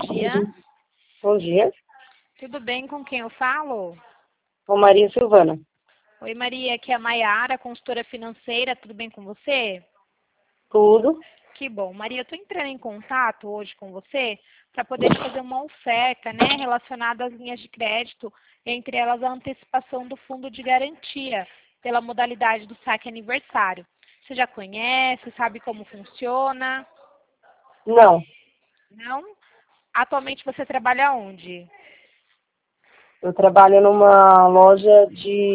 dia. Bom dia. Tudo bem com quem eu falo? Com Maria Silvana. Oi, Maria, aqui é a Maiara, consultora financeira. Tudo bem com você? Tudo. Que bom. Maria, eu estou entrando em contato hoje com você para poder te fazer uma oferta, né, relacionada às linhas de crédito, entre elas a antecipação do fundo de garantia, pela modalidade do saque aniversário. Você já conhece, sabe como funciona? Não, Não? Atualmente você trabalha onde? eu trabalho numa loja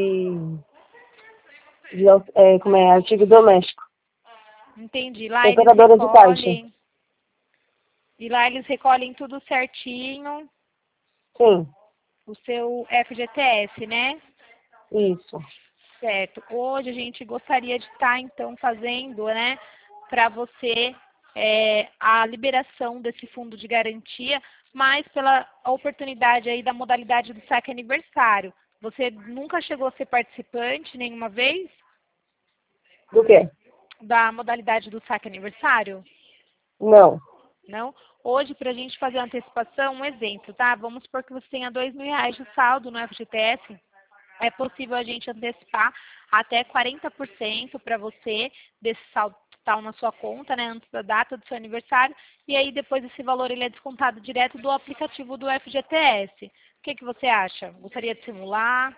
como é, artigo doméstico. Entendi. Lá eles Operadora de caixa. recolhem. E lá eles recolhem tudo certinho, Sim, o seu FGTS, né? isso. Certo. Hoje a gente gostaria de estar, então, fazendo, né, para você a liberação desse fundo de garantia, mas pela oportunidade aí da modalidade do saque aniversário. Você nunca chegou a ser participante nenhuma vez Do quê? da modalidade do saque aniversário? Não. Não? Hoje, para a gente fazer a antecipação, um exemplo, tá? Vamos supor que você tenha R$ 2.000 de saldo no FGTS. É possível a gente antecipar até 40% para você desse saldo total na sua conta, né, antes da data do seu aniversário, e aí depois esse valor ele é descontado direto do aplicativo do FGTS. O que você acha? Gostaria de simular?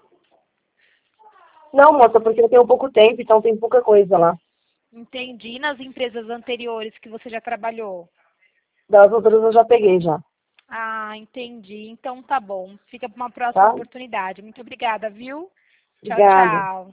Não, moça, porque eu tenho pouco tempo, então tem pouca coisa lá. Entendi. E nas empresas anteriores que você já trabalhou? Das outras eu já peguei já, Ah, entendi. Então tá bom. Fica para uma próxima tá? oportunidade. Muito obrigada, viu? Tchau, Obrigada. tchau.